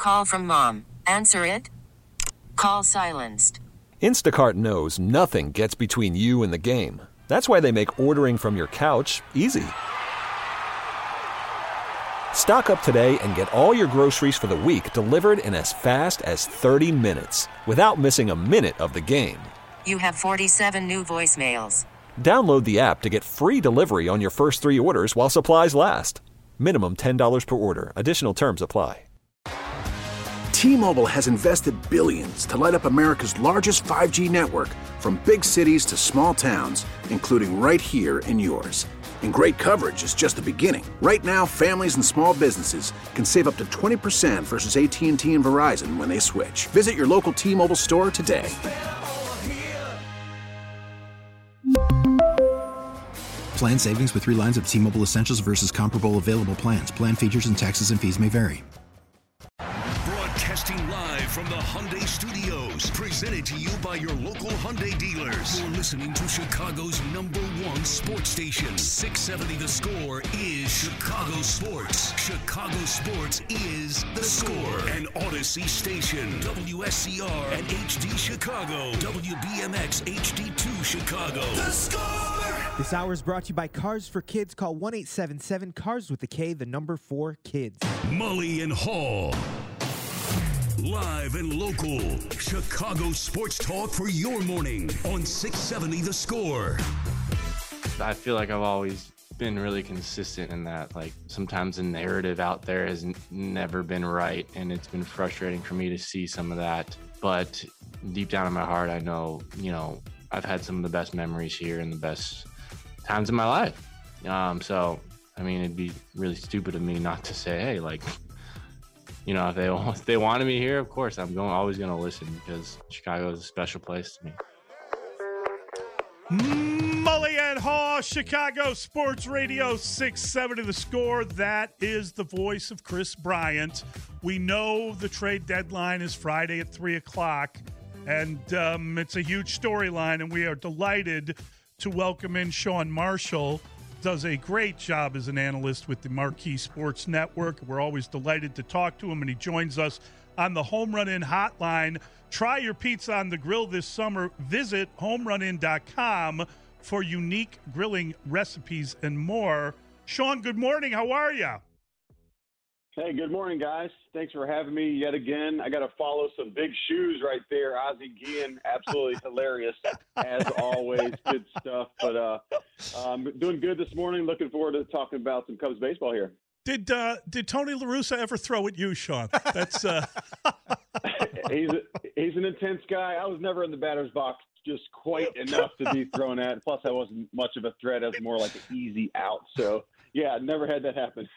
Call from mom. Answer it. Call silenced. Instacart knows nothing gets between you and the game. That's why they make ordering from your couch easy. Stock up today and get all your groceries for the week delivered in as fast as 30 minutes without missing a minute of the game. You have 47 new voicemails. Download the app to get free delivery on your first 3 orders while supplies last. Minimum $10 per order. Additional terms apply. T-Mobile has invested billions to light up America's largest 5G network, from big cities to small towns, including right here in yours. And great coverage is just the beginning. Right now, families and small businesses can save up to 20% versus AT&T and Verizon when they switch. Visit your local T-Mobile store today. Plan savings with 3 lines of T-Mobile Essentials versus comparable available plans. Plan features and taxes and fees may vary. Broadcasting live from the Hyundai Studios, presented to you by your local Hyundai dealers. You're listening to Chicago's #1 sports station. 670 The Score is Chicago Sports. Chicago Sports is The Score. An Odyssey station. WSCR and HD Chicago. WBMX HD2 Chicago. The Score! This hour is brought to you by Cars for Kids. Call 1-877-CARS with the K, the number 4 kids. Mully and Hall. Live and local. Chicago sports talk for your morning on 670 The Score. I feel like I've always been really consistent in that. Like, sometimes the narrative out there has never been right, and it's been frustrating for me to see some of that. But deep down in my heart, I know, I've had some of the best memories here and the best times in my life. So, I mean, it'd be really stupid of me not to say, hey, like, if they wanted me here, of course, I'm always going to listen, because Chicago is a special place to me. Mully and Haw, Chicago Sports Radio 670 The Score. That is the voice of Chris Bryant. We know the trade deadline is Friday at 3 o'clock, and it's a huge storyline, and we are delighted to welcome in Sean Marshall. Does a great job as an analyst with the Marquee Sports Network. We're always delighted to talk to him, and he joins us on the Home Run In hotline. Try your pizza on the grill this summer. Visit homerunin.com for unique grilling recipes and more. Sean, good morning. How are you? Hey, good morning, guys. Thanks for having me yet again. I got to follow some big shoes right there. Ozzie Guillen, absolutely hilarious, as always. Good stuff. But I'm doing good this morning. Looking forward to talking about some Cubs baseball here. Did Tony La Russa ever throw at you, Sean? That's He's an intense guy. I was never in the batter's box just quite enough to be thrown at. Plus, I wasn't much of a threat. I was more like an easy out. So, yeah, never had that happen.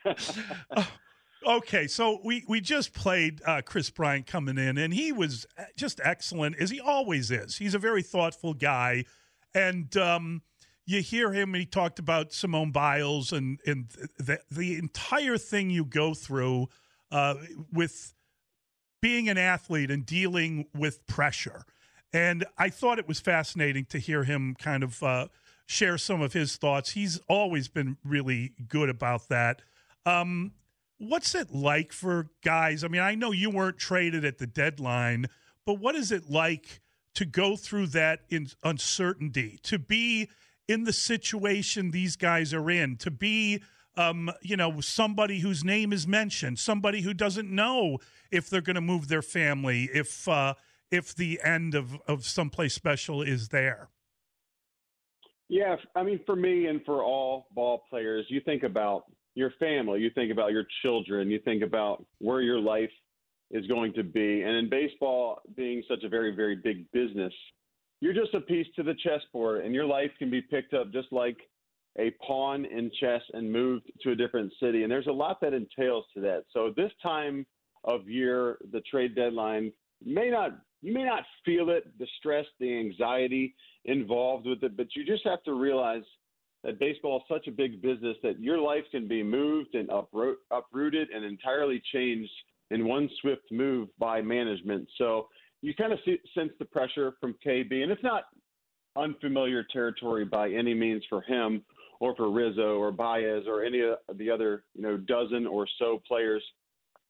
Okay, so we just played Chris Bryant coming in, and he was just excellent, as he always is. He's a very thoughtful guy, and you hear him, and he talked about Simone Biles and the entire thing you go through with being an athlete and dealing with pressure. And I thought it was fascinating to hear him kind of share some of his thoughts. He's always been really good about that. What's it like for guys? I mean, I know you weren't traded at the deadline, but what is it like to go through that uncertainty, to be in the situation these guys are in, to be, somebody whose name is mentioned, somebody who doesn't know if they're going to move their family, if the end of someplace special is there? Yeah, I mean, for me and for all ball players, you think about your family, you think about your children, you think about where your life is going to be. And in baseball, being such a very, very big business, you're just a piece to the chessboard, and your life can be picked up just like a pawn in chess and moved to a different city. And there's a lot that entails to that. So this time of year, the trade deadline, you may not feel it, the stress, the anxiety involved with it, but you just have to realize that baseball is such a big business that your life can be moved and uprooted and entirely changed in one swift move by management. So you kind of sense the pressure from KB, and it's not unfamiliar territory by any means for him or for Rizzo or Baez or any of the other, dozen or so players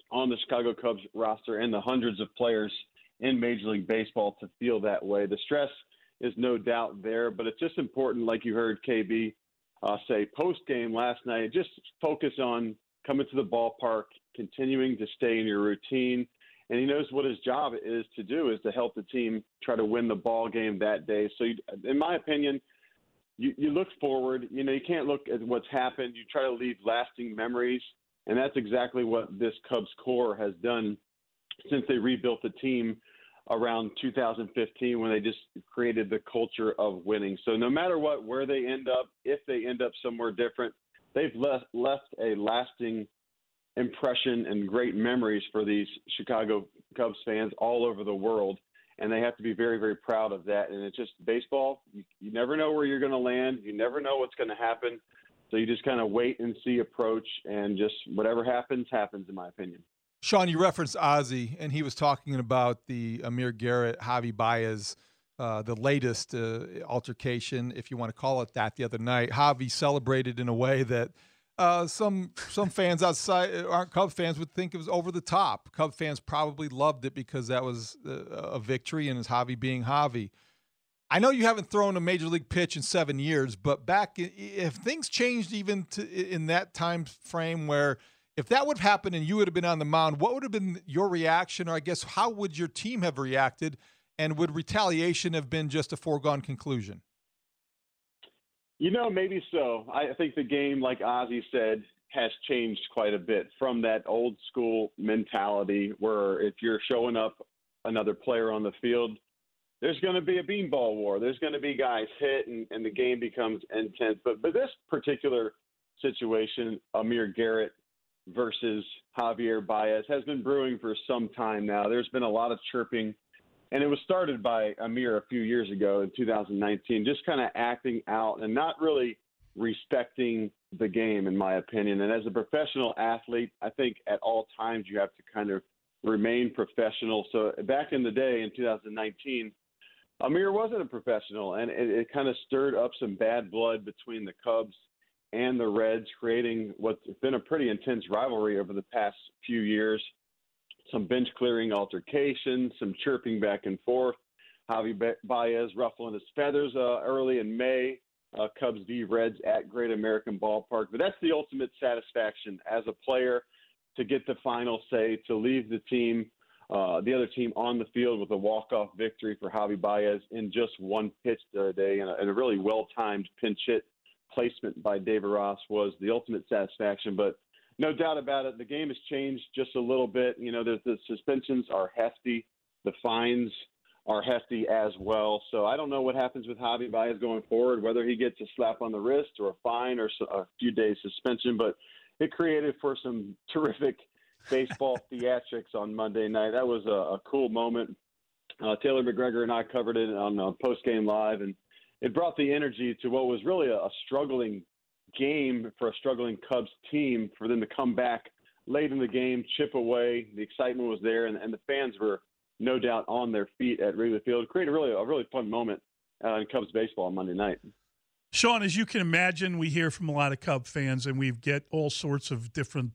on the Chicago Cubs roster and the hundreds of players in Major League Baseball to feel that way. The stress is no doubt there, but it's just important, like you heard KB say post-game last night, just focus on coming to the ballpark, continuing to stay in your routine. And he knows what his job is to do, is to help the team try to win the ball game that day. So, in my opinion, you look forward. You can't look at what's happened. You try to leave lasting memories, and that's exactly what this Cubs core has done since they rebuilt the team around 2015, when they just created the culture of winning. So no matter where they end up, if they end up somewhere different, they've left a lasting impression and great memories for these Chicago Cubs fans all over the world. And they have to be very, very proud of that. And it's just baseball. You never know where you're going to land. You never know what's going to happen. So you just kind of wait and see approach, and just whatever happens, in my opinion. Sean, you referenced Ozzie, and he was talking about the Amir Garrett, Javi Baez, the latest altercation, if you want to call it that, the other night. Javi celebrated in a way that some fans outside aren't Cub fans would think it was over the top. Cub fans probably loved it because that was a victory, and it's Javi being Javi. I know you haven't thrown a major league pitch in 7 years, but if things changed even in that time frame, where if that would have happened and you would have been on the mound, what would have been your reaction? Or I guess, how would your team have reacted? And would retaliation have been just a foregone conclusion? Maybe so. I think the game, like Ozzie said, has changed quite a bit from that old school mentality where if you're showing up another player on the field, there's going to be a beanball war. There's going to be guys hit, and the game becomes intense. But this particular situation, Amir Garrett versus Javier Baez, has been brewing for some time now. There's been a lot of chirping, and it was started by Amir a few years ago in 2019, just kind of acting out and not really respecting the game, in my opinion. And as a professional athlete, I think at all times you have to kind of remain professional. So back in the day in 2019, Amir wasn't a professional, and it kind of stirred up some bad blood between the Cubs and the Reds, creating what's been a pretty intense rivalry over the past few years. Some bench-clearing altercations, some chirping back and forth. Javi Baez ruffling his feathers early in May. Cubs v. Reds at Great American Ballpark. But that's the ultimate satisfaction as a player, to get the final say, to leave the team, the other team, on the field with a walk-off victory for Javi Baez in just one pitch the other day, and a really well-timed pinch hit placement by David Ross was the ultimate satisfaction. But no doubt about it, the game has changed just a little bit. The suspensions are hefty. The fines are hefty as well. So I don't know what happens with Javi Baez going forward, whether he gets a slap on the wrist or a fine or a few days suspension. But it created for some terrific baseball theatrics on Monday night. That was a cool moment. Taylor McGregor and I covered it on Post Game Live, and it brought the energy to what was really a struggling game for a struggling Cubs team, for them to come back late in the game, chip away. The excitement was there, and the fans were no doubt on their feet at Wrigley Field. Created a really fun moment in Cubs baseball on Monday night. Sean, as you can imagine, we hear from a lot of Cub fans, and we get all sorts of different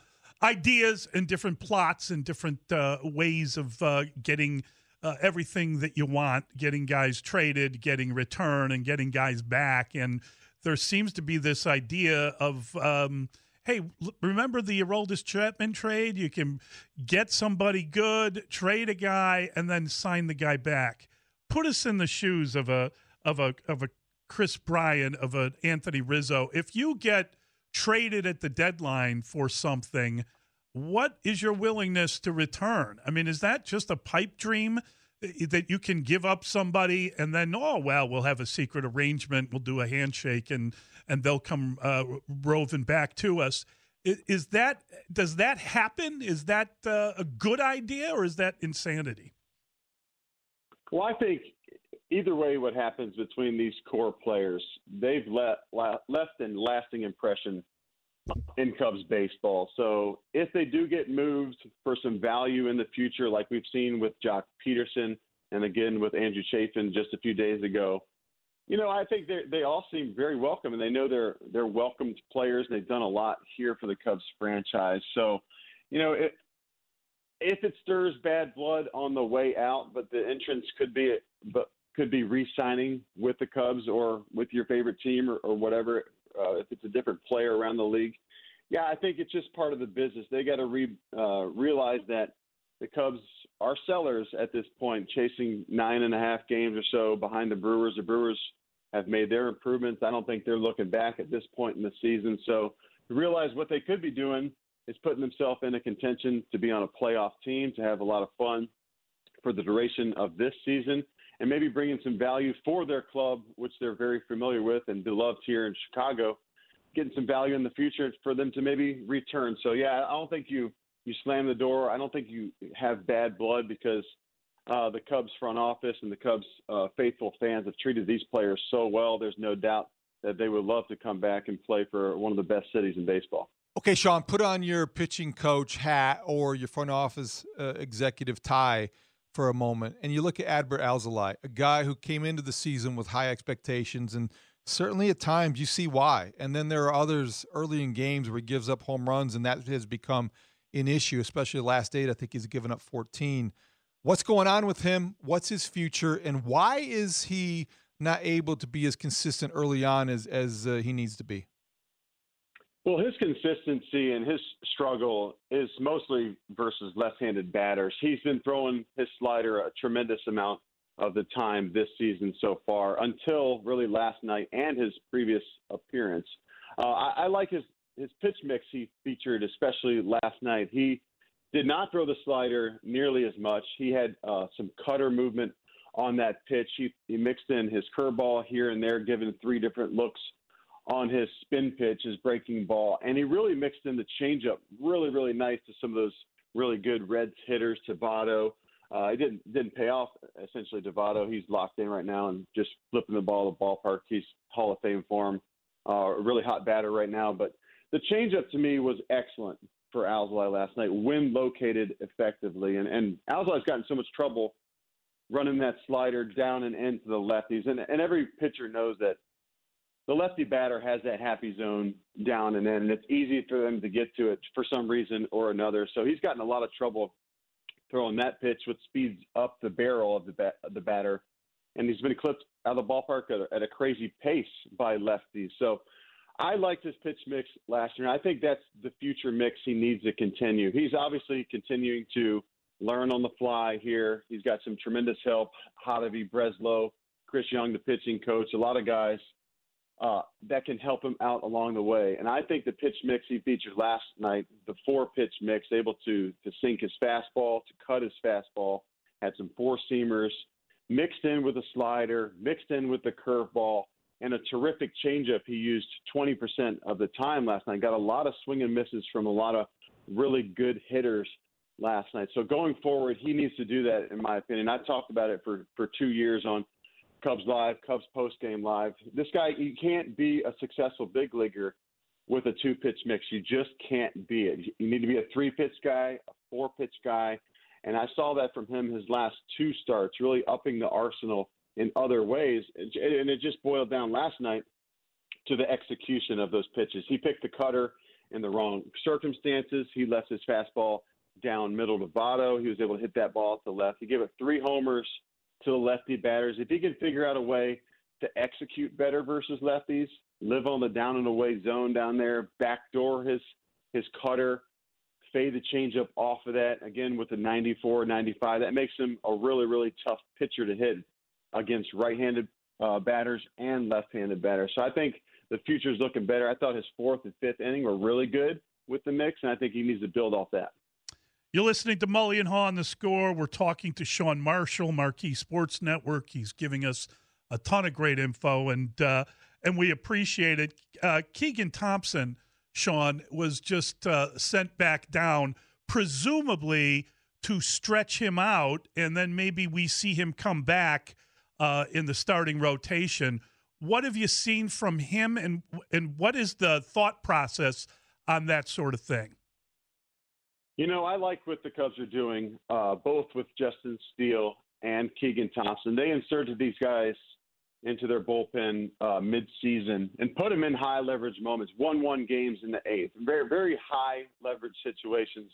ideas and different plots and different ways of getting everything that you want, getting guys traded, getting return, and getting guys back. And there seems to be this idea of, hey, remember the Aroldis Chapman trade? You can get somebody good, trade a guy, and then sign the guy back. Put us in the shoes of a Chris Bryant, of an Anthony Rizzo. If you get traded at the deadline for something, what is your willingness to return? I mean, is that just a pipe dream that you can give up somebody and then, we'll have a secret arrangement, we'll do a handshake, and they'll come roving back to us? Does that happen? Is that a good idea, or is that insanity? Well, I think either way, what happens between these core players, they've left a lasting impression in Cubs baseball. So if they do get moved for some value in the future, like we've seen with Jock Peterson and again with Andrew Chafin just a few days ago, I think they all seem very welcome, and they know they're welcomed players, and they've done a lot here for the Cubs franchise. So, if it stirs bad blood on the way out, but the entrance could be re-signing with the Cubs or with your favorite team or whatever, if it's a different player around the league. Yeah, I think it's just part of the business. They got to realize that the Cubs are sellers at this point, chasing 9.5 games or so behind the Brewers. The Brewers have made their improvements. I don't think they're looking back at this point in the season. So to realize what they could be doing is putting themselves in a contention to be on a playoff team, to have a lot of fun for the duration of this season, and maybe bringing some value for their club, which they're very familiar with and beloved here in Chicago, getting some value in the future for them to maybe return. So, yeah, I don't think you slam the door. I don't think you have bad blood because the Cubs front office and the Cubs faithful fans have treated these players so well. There's no doubt that they would love to come back and play for one of the best cities in baseball. Okay, Sean, put on your pitching coach hat or your front office executive tie for a moment, and you look at Adbert Alzolay, a guy who came into the season with high expectations, and certainly at times you see why. And then there are others early in games where he gives up home runs, and that has become an issue, especially the last 8. I think he's given up 14. What's going on with him? What's his future? And why is he not able to be as consistent early on as he needs to be? Well, his consistency and his struggle is mostly versus left-handed batters. He's been throwing his slider a tremendous amount of the time this season so far, until really last night and his previous appearance. I like his pitch mix he featured, especially last night. He did not throw the slider nearly as much. He had some cutter movement on that pitch. He mixed in his curveball here and there, giving 3 different looks on his spin pitch, his breaking ball. And he really mixed in the changeup really, really nice to some of those really good Reds hitters, to Votto. It didn't pay off, essentially, to Votto. He's locked in right now and just flipping the ball to the ballpark. He's Hall of Fame for him. A really hot batter right now. But the changeup to me was excellent for Alzolay last night, when located effectively. And Alzolay's gotten so much trouble running that slider down and into the lefties. And every pitcher knows that the lefty batter has that happy zone down and in, and it's easy for them to get to it for some reason or another. So he's gotten a lot of trouble throwing that pitch, which speeds up the barrel of the batter. And he's been clipped out of the ballpark at a crazy pace by lefties. So I liked his pitch mix last year. And I think that's the future mix he needs to continue. He's obviously continuing to learn on the fly here. He's got some tremendous help. Javi Breslow, Chris Young, the pitching coach, a lot of guys that can help him out along the way. And I think the pitch mix he featured last night, the 4-pitch mix, able to sink his fastball, to cut his fastball, had some 4-seamers, mixed in with a slider, mixed in with the curveball, and a terrific changeup he used 20% of the time last night. Got a lot of swing and misses from a lot of really good hitters last night. So going forward, he needs to do that, in my opinion. I talked about it for 2 years on Cubs Live, Cubs Postgame Live. This guy, you can't be a successful big leaguer with a 2-pitch mix. You just can't be it. You need to be a 3-pitch guy, a 4-pitch guy, and I saw that from him his last 2 starts, really upping the arsenal in other ways. And it just boiled down last night to the execution of those pitches. He picked the cutter in the wrong circumstances. He left his fastball down middle to Votto. He was able to hit that ball to the left. He gave it 3 homers to the lefty batters. If he can figure out a way to execute better versus lefties, live on the down and away zone down there, backdoor his cutter, fade the changeup off of that, again with the 94, 95, that makes him a really, really tough pitcher to hit against right-handed batters and left-handed batters. So I think the future is looking better. I thought his 4th and 5th inning were really good with the mix, and I think he needs to build off that. You're listening to Mully and Haw on The Score. We're talking to Sean Marshall, Marquee Sports Network. He's giving us a ton of great info, and we appreciate it. Keegan Thompson, Sean, was just sent back down, presumably to stretch him out, and then maybe we see him come back in the starting rotation. What have you seen from him, and what is the thought process on that sort of thing? You know, I like what the Cubs are doing, both with Justin Steele and Keegan Thompson. They inserted these guys into their bullpen mid-season and put them in high leverage moments, 1-1 games in the 8th. Very, very high leverage situations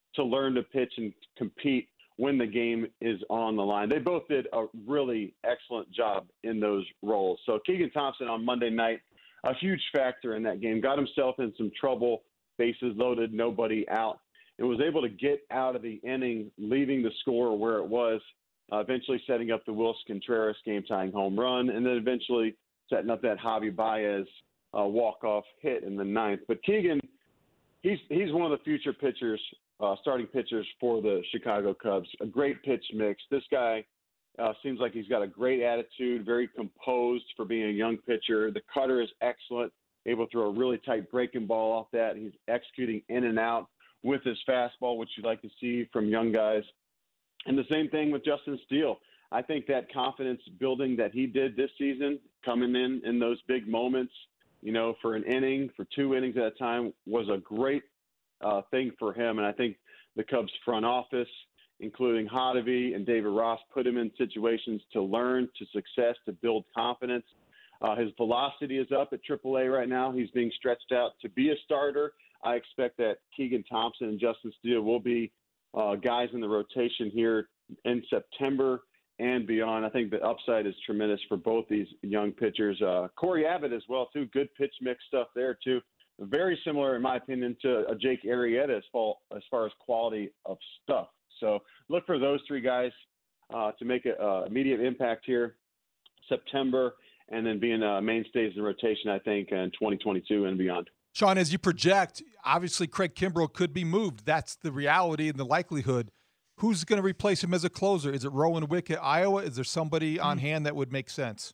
to learn to pitch and compete when the game is on the line. They both did a really excellent job in those roles. So Keegan Thompson on Monday night, a huge factor in that game, got himself in some trouble, bases loaded, nobody out, and was able to get out of the inning, leaving the score where it was, eventually setting up the Wilson Contreras game-tying home run, and then eventually setting up that Javi Baez walk-off hit in the ninth. But Keegan, he's one of the future pitchers, starting pitchers for the Chicago Cubs. A great pitch mix. This guy seems like he's got a great attitude, very composed for being a young pitcher. The cutter is excellent, able to throw a really tight breaking ball off that. He's executing in and out with his fastball, which you'd like to see from young guys. And the same thing with Justin Steele. I think that confidence building that he did this season, coming in those big moments, for an inning, for 2 innings at a time, was a great thing for him. And I think the Cubs front office, including Hottovy and David Ross, put him in situations to learn, to success, to build confidence. His velocity is up at AAA right now. He's being stretched out to be a starter. I expect that Keegan Thompson and Justin Steele will be guys in the rotation here in September and beyond. I think the upside is tremendous for both these young pitchers. Corey Abbott as well, too. Good pitch mix stuff there, too. Very similar, in my opinion, to Jake Arrieta as far as quality of stuff. So look for those 3 guys to make an immediate impact here September, and then being mainstays in rotation, I think, in 2022 and beyond. Sean, as you project, obviously Craig Kimbrell could be moved. That's the reality and the likelihood. Who's going to replace him as a closer? Is it Rowan Wick at Iowa? Is there somebody on hand that would make sense?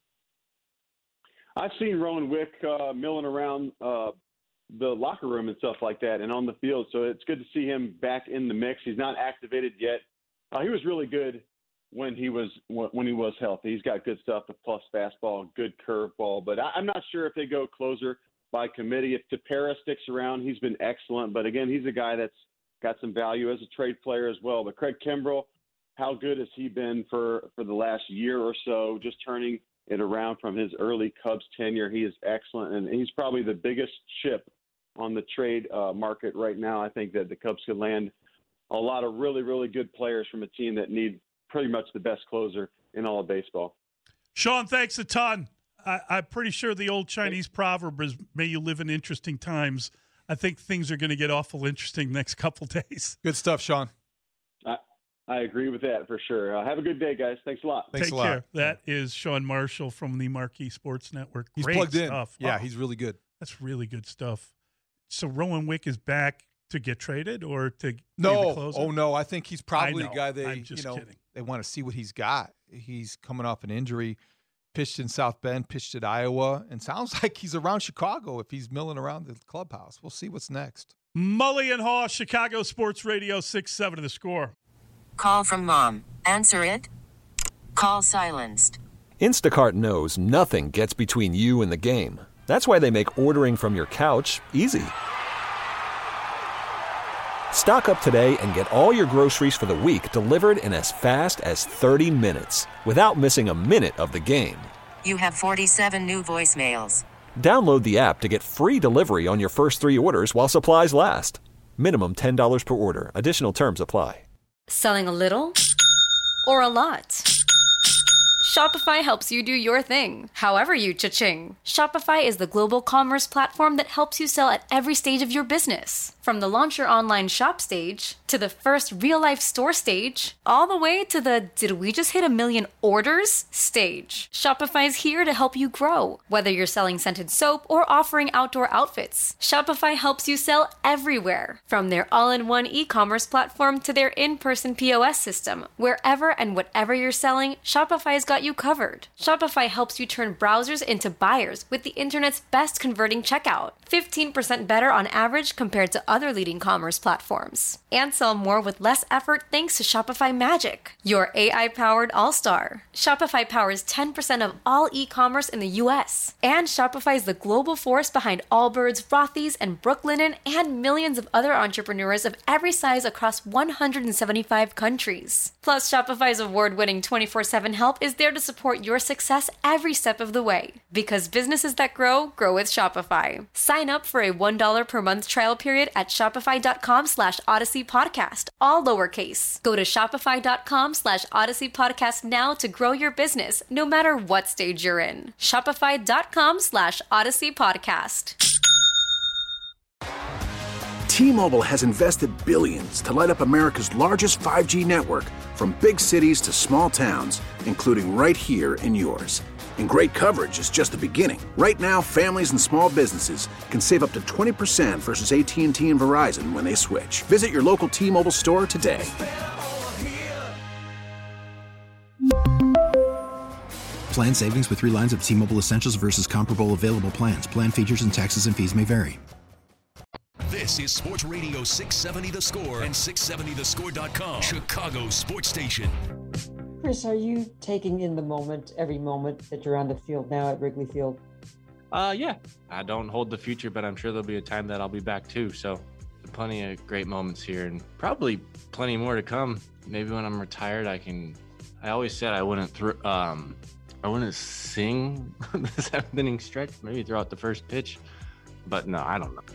I've seen Rowan Wick milling around the locker room and stuff like that and on the field, so it's good to see him back in the mix. He's not activated yet. He was really good when he was healthy. He's got good stuff, the plus fastball, good curveball, but I'm not sure if they go closer by committee. If Tepera sticks around, he's been excellent, but again, he's a guy that's got some value as a trade player as well. But Craig Kimbrell, how good has he been for the last year or so, just turning it around from his early Cubs tenure? He is excellent, and he's probably the biggest chip on the trade market right now. I think that the Cubs could land a lot of really, really good players from a team that need pretty much the best closer in all of baseball. Sean, thanks a ton. I'm pretty sure the old Chinese proverb is, may you live in interesting times. I think things are going to get awful interesting next couple days. Good stuff, Sean. I agree with that for sure. Have a good day, guys. Thanks a lot. Thanks Take a lot. care. That is Sean Marshall from the Marquee Sports Network. He's Great plugged stuff. in. Yeah, Oh, he's really good. that's really good stuff. So Rowan Wick is back to get traded or to be the No. closer? Oh, no. I think he's probably I know. a guy I'm just kidding. they want to see what he's got. He's coming off an injury, pitched in South Bend, pitched at Iowa, and sounds like he's around Chicago if he's milling around the clubhouse. We'll see what's next. Mully and Haw, Chicago Sports Radio 6-7 The Score. Call from mom. Answer it. Call silenced. Instacart knows nothing gets between you and the game. That's why they make ordering from your couch easy. Stock up today and get all your groceries for the week delivered in as fast as 30 minutes without missing a minute of the game. You have 47 new voicemails. Download the app to get free delivery on your first 3 orders while supplies last. Minimum $10 per order. Additional terms apply. Selling a little or a lot? Shopify helps you do your thing, however you cha-ching. Shopify is the global commerce platform that helps you sell at every stage of your business. From the launch your online shop stage, to the first real-life store stage, all the way to the did we just hit 1 million orders stage. Shopify's here to help you grow. Whether you're selling scented soap or offering outdoor outfits, Shopify helps you sell everywhere. From their all-in-one e-commerce platform to their in-person POS system, wherever and whatever you're selling, Shopify's got you covered. Shopify helps you turn browsers into buyers with the internet's best converting checkout. 15% better on average compared to other leading commerce platforms. And sell more with less effort thanks to Shopify Magic, your AI-powered all-star. Shopify powers 10% of all e-commerce in the US. And Shopify is the global force behind Allbirds, Rothy's, and Brooklinen, and millions of other entrepreneurs of every size across 175 countries. Plus, Shopify's award-winning 24/7 help is there to support your success every step of the way. Because businesses that grow, grow with Shopify. Sign up for a $1 per month trial period at at shopify.com/Odyssey Podcast, all lowercase. Go to shopify.com/Odyssey Podcast now to grow your business, no matter what stage you're in. Shopify.com/Odyssey Podcast. T-Mobile has invested billions to light up America's largest 5G network, from big cities to small towns, including right here in yours. And great coverage is just the beginning. Right now, families and small businesses can save up to 20% versus AT&T and Verizon when they switch. Visit your local T-Mobile store today. Plan savings with 3 lines of T-Mobile Essentials versus comparable available plans. Plan features and taxes and fees may vary. This is Sports Radio 670 The Score and 670thescore.com, Chicago sports station. Chris, are you taking in the moment, every moment that you're on the field now at Wrigley Field? Yeah. I don't hold the future, but I'm sure there'll be a time that I'll be back too. So plenty of great moments here and probably plenty more to come. Maybe when I'm retired, I always said I wouldn't sing the 7th inning stretch, maybe throw out the first pitch, but no, I don't know.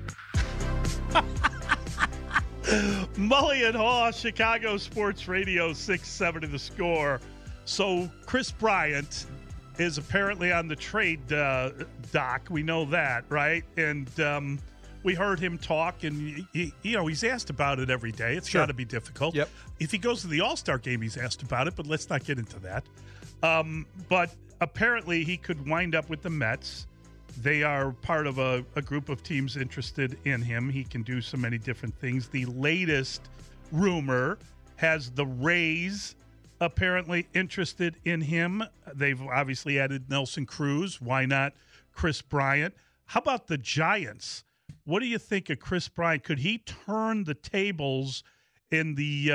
Mully and Haw, Chicago Sports Radio 670 The Score. So Chris Bryant is apparently on the trade dock. We know that, right? And we heard him talk, and he's asked about it every day. It's got to be difficult. Yep. If he goes to the All-Star game, he's asked about it, but let's not get into that. But apparently he could wind up with the Mets. They are part of a group of teams interested in him. He can do so many different things. The latest rumor has the Rays apparently interested in him. They've obviously added Nelson Cruz. Why not Chris Bryant? How about the Giants? What do you think of Chris Bryant? Could he turn the tables in the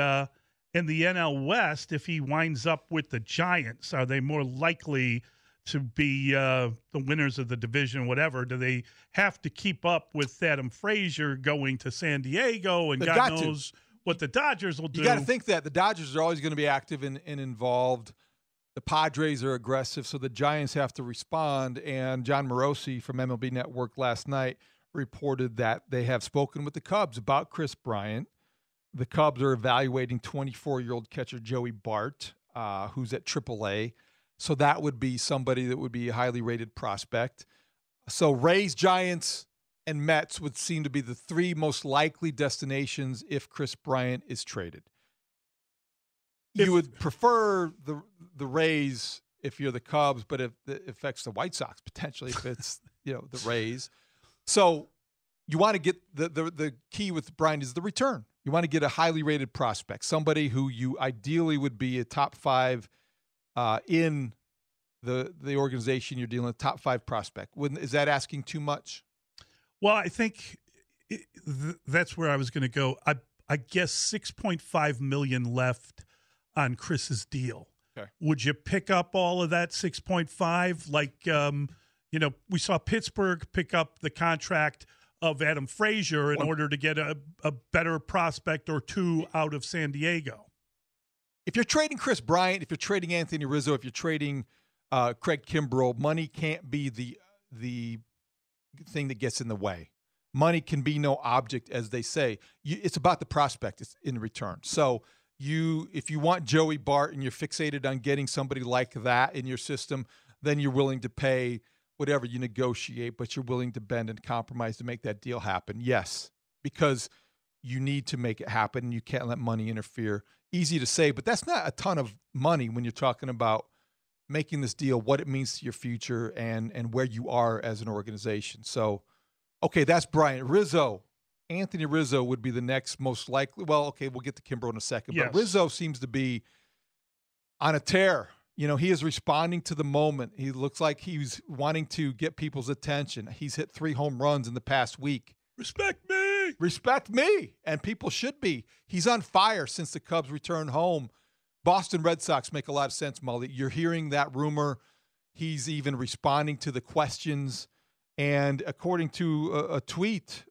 NL West if he winds up with the Giants? Are they more likely to be the winners of the division, whatever? Do they have to keep up with Adam Frazier going to San Diego? And God knows what the Dodgers will do. You got to think that the Dodgers are always going to be active and involved. The Padres are aggressive, so the Giants have to respond. And John Morosi from MLB Network last night reported that they have spoken with the Cubs about Chris Bryant. The Cubs are evaluating 24-year-old catcher Joey Bart, who's at AAA. So that would be somebody that would be a highly rated prospect. So Rays, Giants, and Mets would seem to be the 3 most likely destinations if Chris Bryant is traded. You would prefer the Rays if you're the Cubs, but if it affects the White Sox potentially if it's the Rays. So you want to get the key with Bryant is the return. You want to get a highly rated prospect, somebody who you ideally would be a top 5 in the organization you're dealing with, top 5 prospect. Is that asking too much? Well, I think that's where I was going to go. I guess $6.5 million left on Chris's deal. Okay. Would you pick up all of that 6.5? Like, we saw Pittsburgh pick up the contract of Adam Frazier in order to get a better prospect or 2 out of San Diego. If you're trading Chris Bryant, if you're trading Anthony Rizzo, if you're trading Craig Kimbrell, money can't be the thing that gets in the way. Money can be no object, as they say. It's about the prospect. It's in return. So if you want Joey Bart and you're fixated on getting somebody like that in your system, then you're willing to pay whatever you negotiate, but you're willing to bend and compromise to make that deal happen. Yes, because you need to make it happen and you can't let money interfere. Easy to say, but that's not a ton of money when you're talking about making this deal, what it means to your future and where you are as an organization. So, okay, that's Bryant. Rizzo, Anthony Rizzo would be the next most likely. Well, okay, we'll get to Kimbrel in a second. Yes. But Rizzo seems to be on a tear. He is responding to the moment. He looks like he's wanting to get people's attention. He's hit 3 home runs in the past week. Respect me. Respect me. And people should be. He's on fire since the Cubs returned home. Boston Red Sox make a lot of sense, Mully. You're hearing that rumor. He's even responding to the questions. And according to a tweet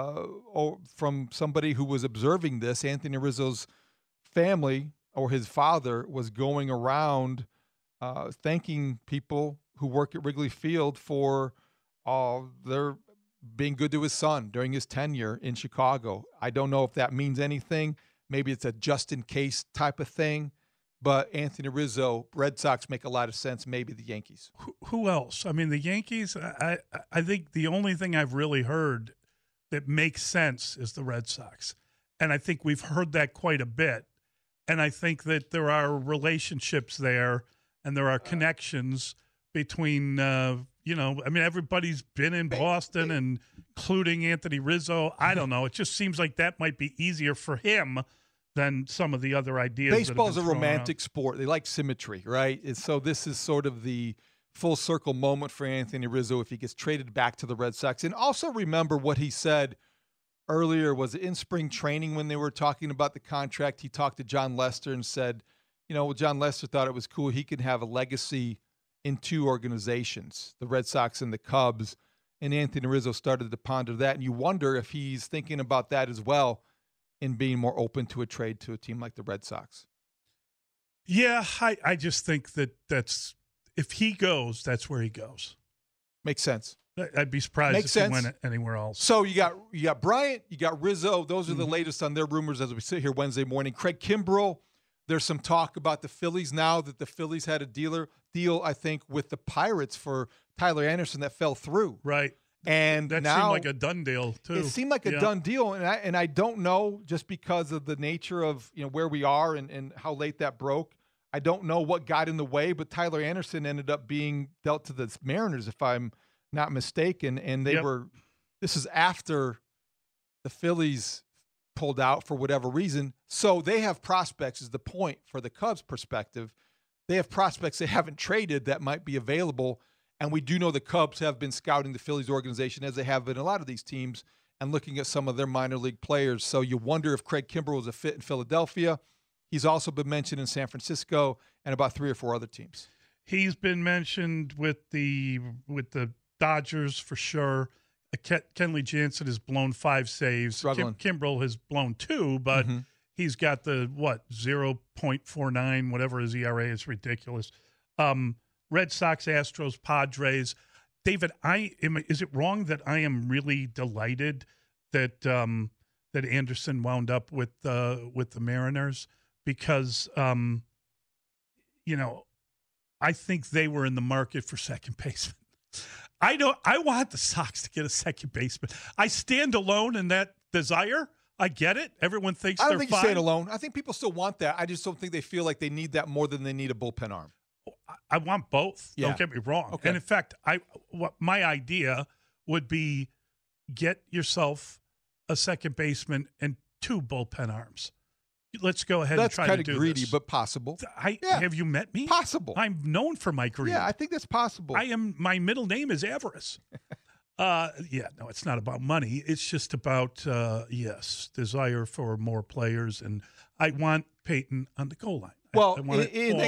from somebody who was observing this, Anthony Rizzo's family or his father was going around thanking people who work at Wrigley Field for their being good to his son during his tenure in Chicago. I don't know if that means anything. Maybe it's a just-in-case type of thing. But Anthony Rizzo, Red Sox make a lot of sense. Maybe the Yankees. Who else? I mean, the Yankees, I think the only thing I've really heard that makes sense is the Red Sox. And I think we've heard that quite a bit. And I think that there are relationships there and there are connections between, everybody's been in Boston, and including Anthony Rizzo. I don't know. It just seems like that might be easier for him than some of the other ideas. Baseball is a romantic sport. They like symmetry, right? And so this is sort of the full circle moment for Anthony Rizzo if he gets traded back to the Red Sox. And also remember what he said earlier, was in spring training when they were talking about the contract. He talked to John Lester and said, John Lester thought it was cool. He could have a legacy in two organizations, the Red Sox and the Cubs. And Anthony Rizzo started to ponder that. And you wonder if he's thinking about that as well, in being more open to a trade to a team like the Red Sox. Yeah, I just think that's if he goes, that's where he goes. Makes sense. I'd be surprised if he went anywhere else. So you got Bryant, you got Rizzo. Those are the latest on their rumors as we sit here Wednesday morning. Craig Kimbrell, there's some talk about the Phillies now that the Phillies had a deal, I think, with the Pirates for Tyler Anderson that fell through. Right. And that now, seemed like a done deal, too. It seemed like a done deal, and I don't know, just because of the nature of where we are and how late that broke. I don't know what got in the way, but Tyler Anderson ended up being dealt to the Mariners, if I'm not mistaken, and they were. This is after the Phillies pulled out for whatever reason, so they have prospects. Is the point for the Cubs' perspective? They have prospects they haven't traded that might be available. And we do know the Cubs have been scouting the Phillies organization, as they have in a lot of these teams, and looking at some of their minor league players. So you wonder if Craig Kimbrell was a fit in Philadelphia. He's also been mentioned in San Francisco and about 3 or 4 other teams. He's been mentioned with the Dodgers for sure. Kenley Jansen has blown 5 saves. Kimbrell has blown 2, but he's got the 0.49, whatever his ERA is, ridiculous. Red Sox, Astros, Padres. David, is it wrong that I am really delighted that that Anderson wound up with the Mariners? Because I think they were in the market for second baseman. I want the Sox to get a second baseman. I stand alone in that desire. I get it. Everyone thinks I don't they're think fine. you stand alone. I think people still want that. I just don't think they feel like they need that more than they need a bullpen arm. I want both. Yeah. Don't get me wrong. Okay. And in fact, my idea would be get yourself a second baseman and 2 bullpen arms. Let's go ahead and try to do this. That's kind of greedy, but possible. Have you met me? Possible. I'm known for my greed. Yeah, I think that's possible. My middle name is avarice. No, it's not about money. It's just about, desire for more players. And I want Peyton on the goal line. Well, I want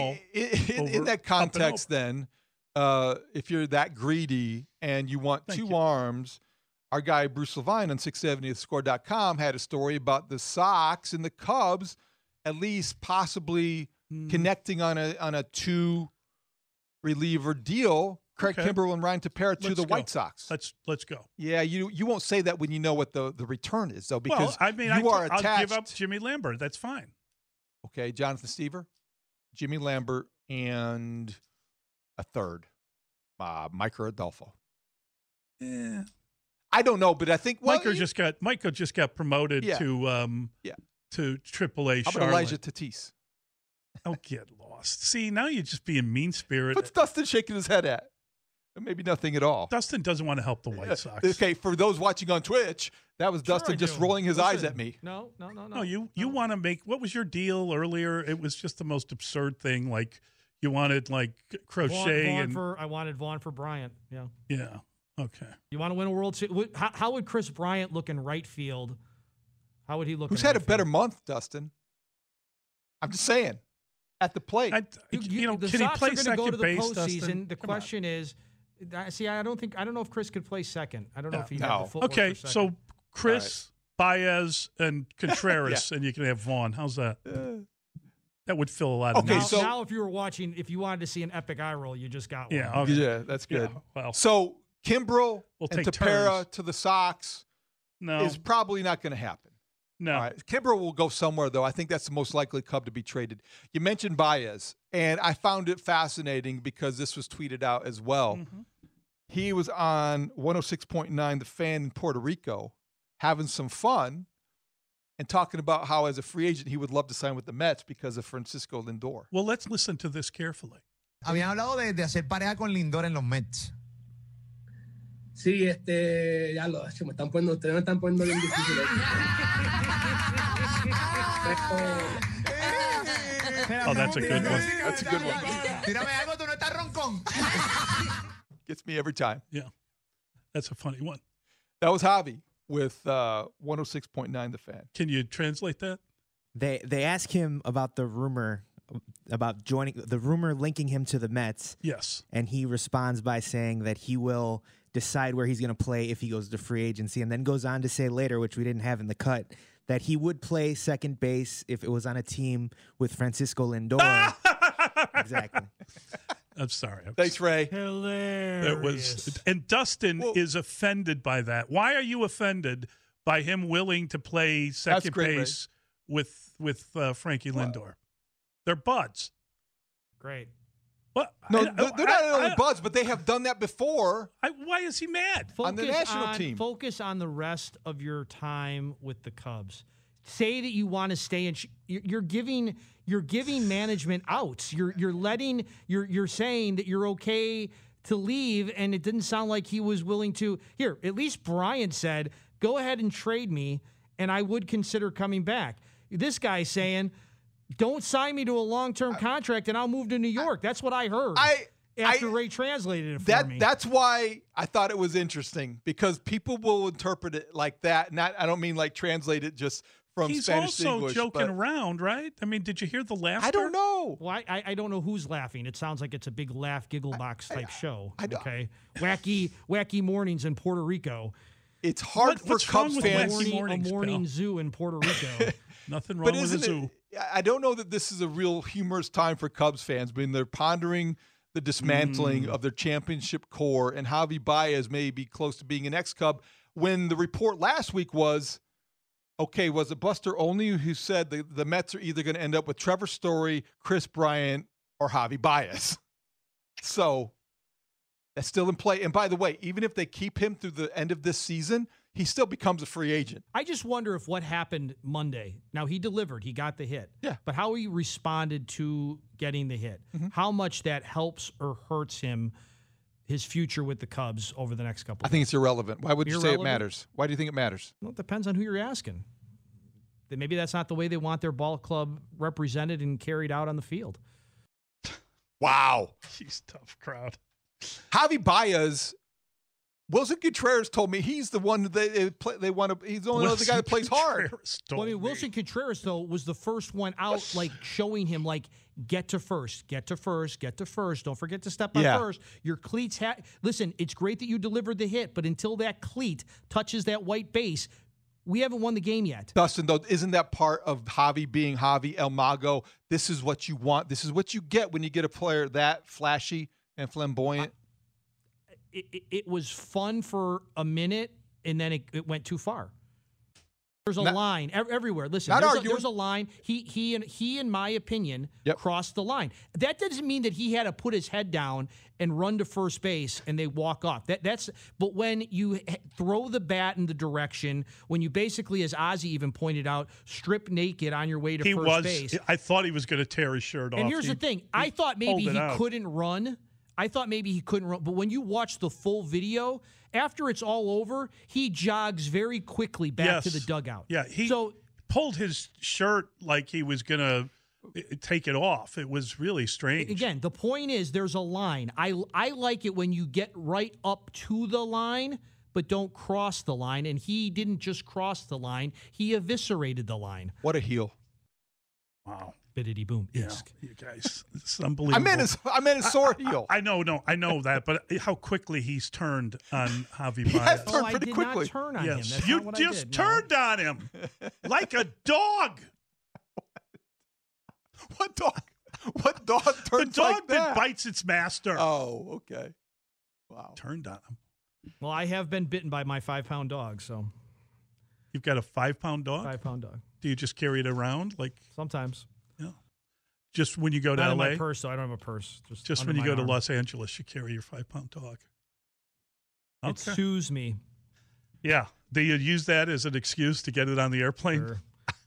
in that context, then, if you're that greedy and you want 2 arms, our guy Bruce Levine on 670thescore.com had a story about the Sox and the Cubs at least possibly connecting on a 2 reliever deal. Craig Kimbrell and Ryan Tepera to the White Sox. Let's go. Yeah, you won't say that when you know what the return is, though, because I'll attached. give up Jimmy Lambert. That's fine. Okay, Jonathan Stever, Jimmy Lambert, and a third, Micah Adolfo. Yeah, I don't know, but I think Micah just got promoted to AAA. How about Elijah Tatis? Oh, get lost. See, now you're just being mean-spirited. What's Dustin shaking his head at? Maybe nothing at all. Dustin doesn't want to help the White Sox. Okay, for those watching on Twitch, that was Dustin just rolling his eyes at me. No. You want to make, what was your deal earlier? It was just the most absurd thing. Like you wanted like Crochet I wanted Vaughn for Bryant. Yeah. Yeah. Okay. You want to win a World Series? How would Chris Bryant look in right field? How would he look? Who's had a better month, Dustin? I'm just saying. At the plate, the can Sox he play are going to go to the base, postseason. Dustin? The question is, I don't know if Chris could play second. I don't know if he had the footwork Okay, for second. so Chris, Baez, and Contreras, and you can have Vaughn. How's that? That would fill a lot of needs. Now, if you were watching, if you wanted to see an epic eye roll, you just got one. Yeah, okay. Yeah, that's good. Yeah, well. So Kimbrel We'll and take Tapera turns. to the Sox is probably not going to happen. No. All right. Kimbrel will go somewhere, though. I think that's the most likely Cub to be traded. You mentioned Baez, and I found it fascinating because this was tweeted out as well. Mm-hmm. He was on 106.9 The Fan in Puerto Rico having some fun and talking about how as a free agent he would love to sign with the Mets because of Francisco Lindor. Well, let's listen to this carefully. Habían hablado de hacer pareja con Lindor en los Mets. Sí, ya ustedes me están poniendo bien difícil. Oh, that's a good one. That's a good one. Tírame algo, tú no estás roncón. Gets me every time. Yeah. That's a funny one. That was Javi with 106.9 The Fan. Can you translate that? They ask him about the rumor about joining, the rumor linking him to the Mets. Yes. And he responds by saying that he will decide where he's going to play if he goes to free agency, and then goes on to say later, which we didn't have in the cut, that he would play second base if it was on a team with Francisco Lindor. Exactly. I'm sorry. Thanks, Ray. Hilarious. And Dustin is offended by that. Why are you offended by him willing to play second base with Frankie Lindor? They're buds. Great. What? No, they're not only buds, but they have done that before. Why is he mad? On the national team. Focus on the rest of your time with the Cubs. Say that you want to stay in. You're giving management outs. You're saying that you're okay to leave, and it didn't sound like he was willing to. Here, at least Brian said, "Go ahead and trade me, and I would consider coming back." This guy's saying, "Don't sign me to a long-term contract, and I'll move to New York." That's what I heard. After Ray translated it for me. That's why I thought it was interesting, because people will interpret it like that. I don't mean like translate it just from Spanish to English. He's also joking around, right? I mean, did you hear the laughter? I don't know. Well, I don't know who's laughing. It sounds like it's a big laugh giggle box type show. Okay, wacky mornings in Puerto Rico. It's hard for Cubs fans. A morning zoo in Puerto Rico. Nothing wrong with a zoo. I don't know that this is a real humorous time for Cubs fans. I mean, they're pondering the dismantling of their championship core, and Javi Baez may be close to being an ex-Cub, when the report last week was, okay, was it Buster Olney who said the Mets are either going to end up with Trevor Story, Chris Bryant, or Javi Baez? So that's still in play. And by the way, even if they keep him through the end of this season, he still becomes a free agent. I just wonder if what happened Monday, now he delivered, he got the hit. Yeah. But how he responded to getting the hit, how much that helps or hurts him, his future with the Cubs over the next couple of I think it's irrelevant. Why would you say it Irrelevant? matters? Why do you think it matters? Well, it depends on who you're asking. Maybe that's not the way they want their ball club represented and carried out on the field. Wow. He's a tough crowd. Javi Baez, Wilson Contreras told me he's the one they want to. He's the only other guy that plays hard. Well, I mean, Wilson Contreras though was the first one out, like showing him like get to first, get to first, get to first. Don't forget to step on first. Your cleats. Listen, it's great that you delivered the hit, but until that cleat touches that white base, we haven't won the game yet. Dustin, though, isn't that part of Javi being Javi El Mago? This is what you want. This is what you get when you get a player that flashy and flamboyant. It was fun for a minute, and then it went too far. There's a line everywhere. Listen, there's a line. He, in my opinion, crossed the line. That doesn't mean that he had to put his head down and run to first base and they walk off. But when you throw the bat in the direction, when you basically, as Ozzie even pointed out, strip naked on your way to first base. I thought he was going to tear his shirt off. And here's the thing. I thought maybe he couldn't run. But when you watch the full video, after it's all over, he jogs very quickly back to the dugout. Yeah, he pulled his shirt like he was going to take it off. It was really strange. Again, the point is there's a line. I like it when you get right up to the line, but don't cross the line. And he didn't just cross the line. He eviscerated the line. What a heel. Wow. Biddity boom. Yeah, you guys, it's unbelievable. I meant his sore heel. I know that, but how quickly he's turned on Javi Baez. He has turned pretty quickly. Not turn on him. That's you not what just I did. turned on him like a dog. What dog? What dog turns the dog like that? bites its master. Oh, okay. Wow. Turned on him. Well, I have been bitten by my 5-pound dog, so. You've got a 5-pound dog? 5-pound dog. Do you just carry it around? Sometimes. Yeah. Just when you go to Not LA? in my purse, so I don't have a purse. Just when you go to Los Angeles, you carry your 5-pound dog. Okay. It soothes me. Yeah. Do you use that as an excuse to get it on the airplane? Sure.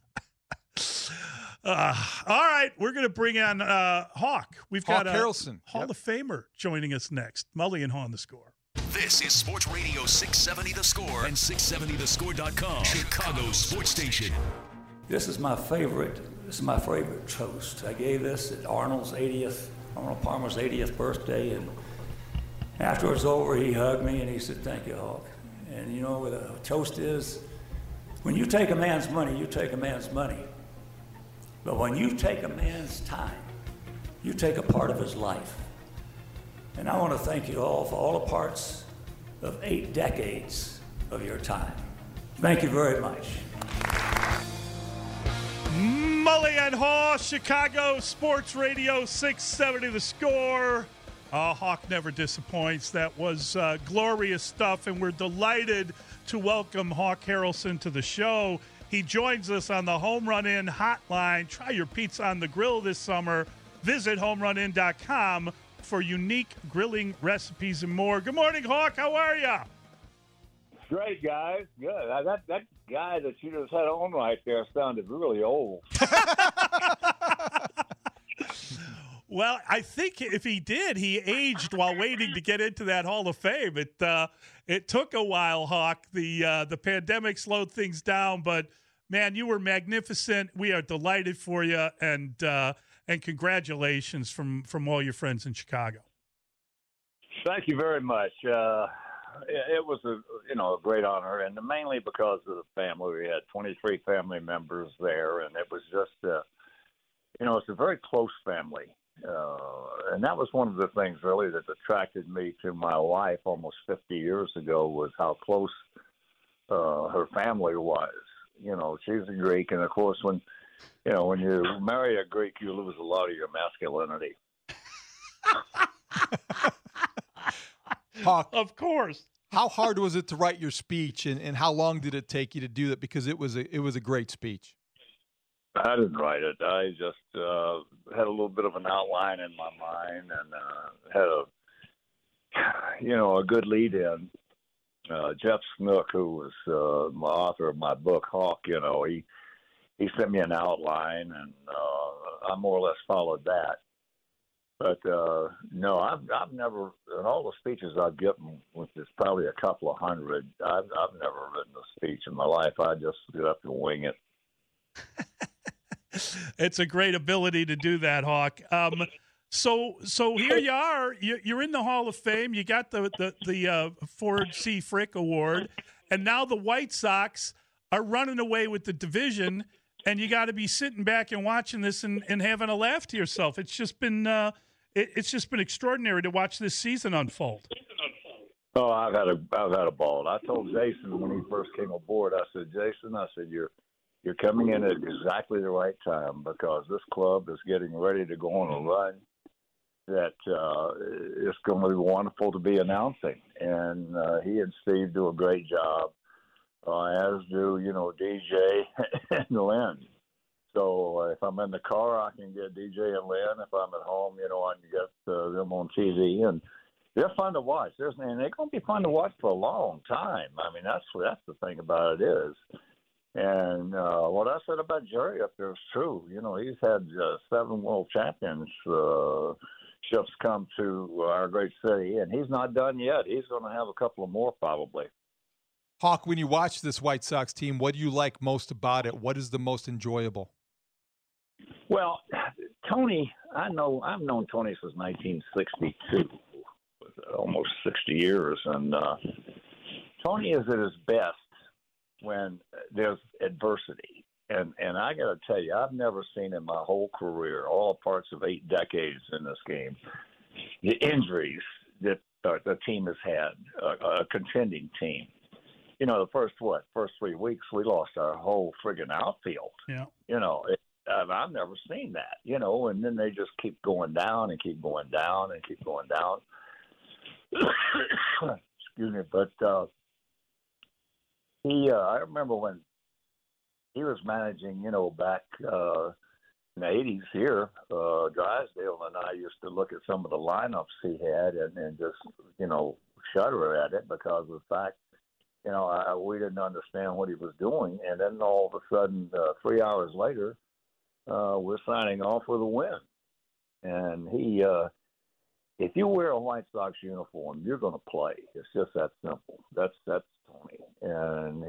All right, we're going to bring on Hawk. We've got Harrelson, Hall of Famer joining us next. Mully and Haw on The Score. This is Sports Radio 670 The Score and 670thescore.com, Chicago's sports station. This is my favorite toast. I gave this at Arnold Palmer's 80th birthday, and after it was over, he hugged me and he said, "Thank you, Hawk." And you know what a toast is? When you take a man's money, you take a man's money. But when you take a man's time, you take a part of his life. And I want to thank you all for all the parts of 8 decades of your time. Thank you very much. Mully and Haw, Chicago Sports Radio 670 The Score. Hawk never disappoints. That was glorious stuff, and we're delighted to welcome Hawk Harrelson to the show. He joins us on the Home Run Inn hotline. Try your pizza on the grill this summer. Visit homerunin.com for unique grilling recipes and more. Good morning, Hawk. How are you? Great, guys. Good. That guy that you just had on right there sounded really old. Well, I think if he did, he aged while waiting to get into that Hall of Fame. It took a while, Hawk. The pandemic slowed things down, but man, you were magnificent. We are delighted for you, and congratulations from all your friends in Chicago. Thank you very much. It was a great honor, and mainly because of the family. We had 23 family members there, and it was just it's a very close family. And that was one of the things really that attracted me to my wife almost 50 years ago, was how close her family was. She's a Greek, and of course when you marry a Greek, you lose a lot of your masculinity. Hawk, of course. How hard was it to write your speech, and how long did it take you to do that? Because it was a great speech. I didn't write it. I just had a little bit of an outline in my mind, and had a good lead in. Jeff Snook, who was my author of my book Hawk, he sent me an outline, and I more or less followed that. But no, I've never, in all the speeches I've given, which is probably a couple of hundred, I've never written a speech in my life. I just get up and wing it. It's a great ability to do that, Hawk. So here you are. You're in the Hall of Fame. You got the Ford C. Frick Award, and now the White Sox are running away with the division, and you got to be sitting back and watching this and having a laugh to yourself. It's just been extraordinary to watch this season unfold. Oh, I've had a ball. I told Jason when he first came aboard, I said, Jason, you're coming in at exactly the right time, because this club is getting ready to go on a run that it's going to be wonderful to be announcing. And he and Steve do a great job, as do, DJ and Lynn. So if I'm in the car, I can get DJ and Lynn. If I'm at home, I can get them on TV. And they're fun to watch. And they're going to be fun to watch for a long time. I mean, that's the thing about it is. And what I said about Jerry up there is true. He's had 7 world championships come to our great city, and he's not done yet. He's going to have a couple of more probably. Hawk, when you watch this White Sox team, what do you like most about it? What is the most enjoyable? Well, Tony, I've known Tony since 1962, almost 60 years, and Tony is at his best when there's adversity. And I got to tell you, I've never seen in my whole career, all parts of 8 decades in this game, the injuries that the team has had, a contending team. The first 3 weeks, we lost our whole friggin' outfield. Yeah. I've never seen that, and then they just keep going down and keep going down and keep going down. excuse me, but I remember when he was managing, back in the 80s here, Drysdale and I used to look at some of the lineups he had and just, shudder at it because of the fact, we didn't understand what he was doing. And then all of a sudden, 3 hours later, we're signing off with a win. And he, if you wear a White Sox uniform, you're going to play. It's just that simple. That's Tony. And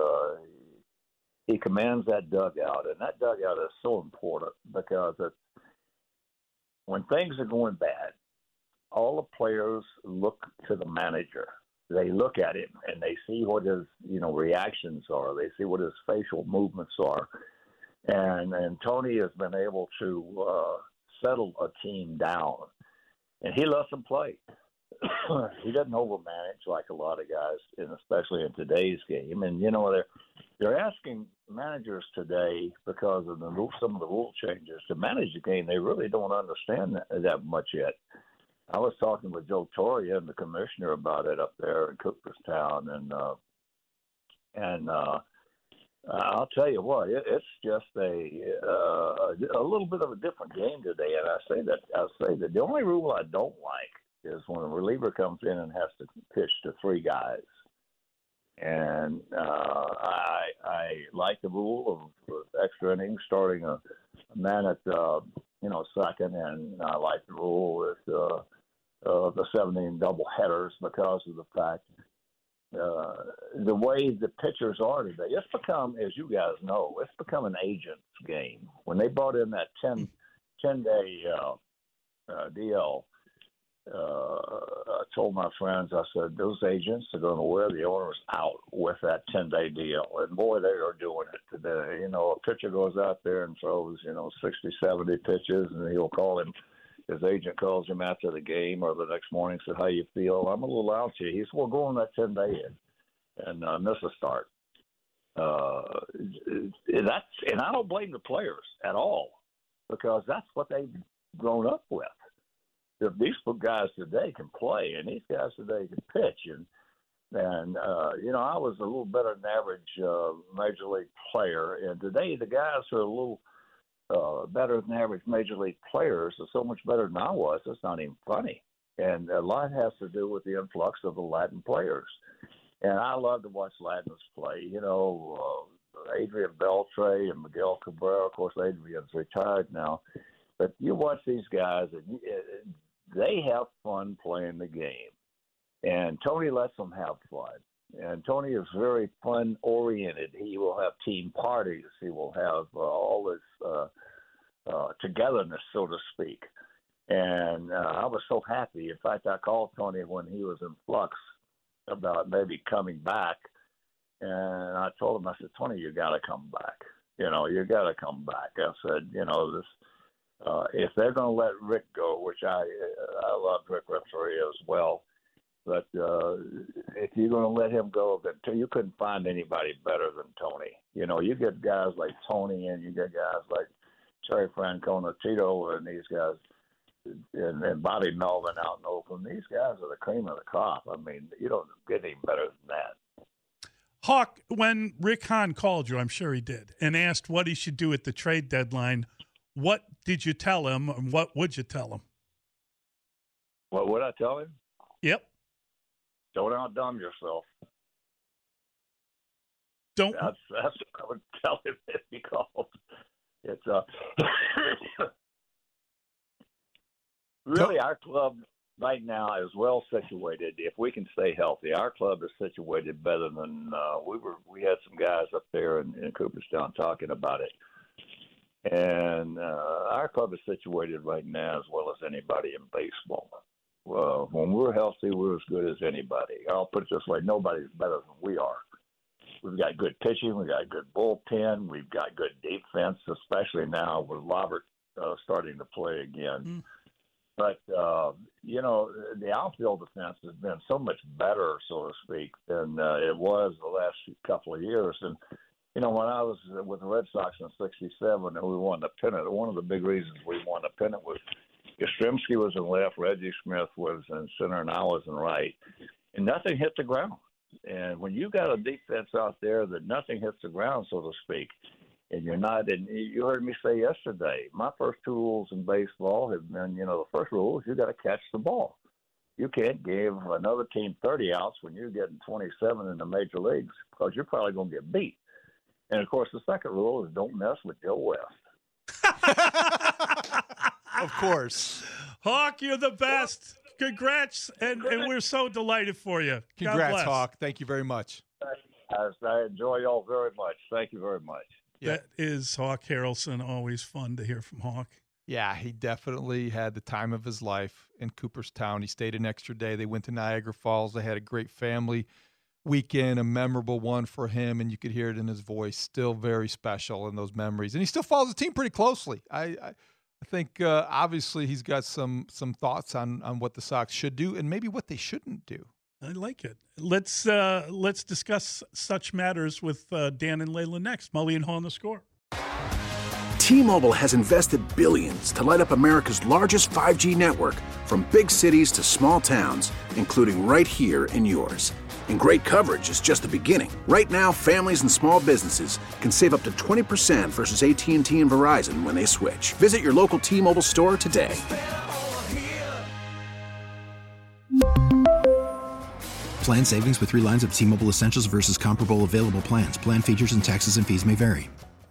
he commands that dugout, and that dugout is so important because when things are going bad, all the players look to the manager. They look at him and they see what his reactions are. They see what his facial movements are, and Tony has been able to settle a team down, and he lets them play. He doesn't overmanage like a lot of guys, and especially in today's game. And they're asking managers today because of some of the rule changes to manage the game. They really don't understand that much yet. I was talking with Joe Torre and the commissioner about it up there in Cooperstown, and I'll tell you what, it's just a little bit of a different game today. And I say that the only rule I don't like is when a reliever comes in and has to pitch to three guys. And I like the rule of extra innings, starting a man at second, and I like the rule with the 7-inning double headers because of the fact the way the pitchers are today. It's become, as you guys know, it's become an agent's game. When they brought in that 10-day DL, I told my friends, I said, those agents are going to wear the owners out with that 10-day deal. And, boy, they are doing it today. A pitcher goes out there and throws, 60, 70 pitches, and he'll call him. His agent calls him after the game or the next morning, said, how you feel? I'm a little ouchy. He said, well, go on that 10-day and miss a start. And I don't blame the players at all because that's what they've grown up with. These guys today can play, and these guys today can pitch. And I was a little better than average major league player, and today the guys are a little better than average major league players are so much better than I was. It's not even funny. And a lot has to do with the influx of the Latin players. And I love to watch Latins play. Adrian Beltre and Miguel Cabrera. Of course, Adrian's retired now. But you watch these guys, and they have fun playing the game. And Tony lets them have fun. And Tony is very fun-oriented. He will have team parties. He will have all this togetherness, so to speak. And I was so happy. In fact, I called Tony when he was in flux about maybe coming back. And I told him, I said, Tony, you got to come back. You got to come back. I said, this. If they're going to let Rick go, which I love Rick Renteria as well, but if you're going to let him go, then you couldn't find anybody better than Tony. You get guys like Tony, and you get guys like Terry Francona, Tito, and these guys, and Bobby Melvin out in Oakland. These guys are the cream of the crop. I mean, you don't get any better than that. Hawk, when Rick Hahn called you, I'm sure he did, and asked what he should do at the trade deadline, what did you tell him, and what would you tell him? What would I tell him? Yep. Don't outdumb yourself. That's what I would tell him if he called. It's really our club right now is well situated. If we can stay healthy, our club is situated better than we had some guys up there in Cooperstown talking about it. And our club is situated right now as well as anybody in baseball. When we're healthy, we're as good as anybody. I'll put it this way, nobody's better than we are. We've got good pitching. We've got good bullpen. We've got good defense, especially now with Robert starting to play again. But, the outfield defense has been so much better, so to speak, than it was the last couple of years. And, when I was with the Red Sox in '67 and we won the pennant, one of the big reasons we won the pennant was Yastrzemski was in left, Reggie Smith was in center, and I was in right. nothing hit the ground. And when you got a defense out there that nothing hits the ground, so to speak, and you're not, and you heard me say yesterday, my first 2 rules in baseball have been, the first rule is you got to catch the ball. You can't give another team 30 outs when you're getting 27 in the major leagues because you're probably going to get beat. And, of course, the second rule is don't mess with Joe West. Of course. Hawk, you're the best. Congrats, and we're so delighted for you. Congrats, Hawk. Thank you very much. I enjoy y'all very much. Thank you very much. That is Hawk Harrelson. Always fun to hear from Hawk. Yeah, he definitely had the time of his life in Cooperstown. He stayed an extra day. They went to Niagara Falls. They had a great family weekend, a memorable one for him, and you could hear it in his voice. Still very special in those memories. And he still follows the team pretty closely. I think obviously he's got some thoughts on what the Sox should do and maybe what they shouldn't do. I like it. Let's discuss such matters with Dan and Layla next. Mully and Haw on The Score. T-Mobile has invested billions to light up America's largest 5G network, from big cities to small towns, including right here in yours. And great coverage is just the beginning. Right now, families and small businesses can save up to 20% versus AT&T and Verizon when they switch. Visit your local T-Mobile store today. Plan savings with 3 lines of T-Mobile Essentials versus comparable available plans. Plan features and taxes and fees may vary.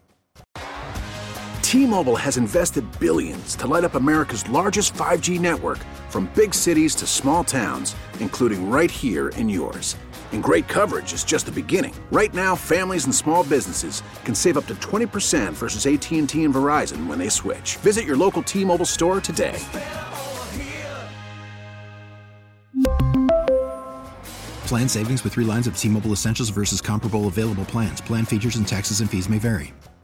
T-Mobile has invested billions to light up America's largest 5G network, from big cities to small towns, including right here in yours. And great coverage is just the beginning. Right now, families and small businesses can save up to 20% versus AT&T and Verizon when they switch. Visit your local T-Mobile store today. Plan savings with 3 lines of T-Mobile Essentials versus comparable available plans. Plan features and taxes and fees may vary.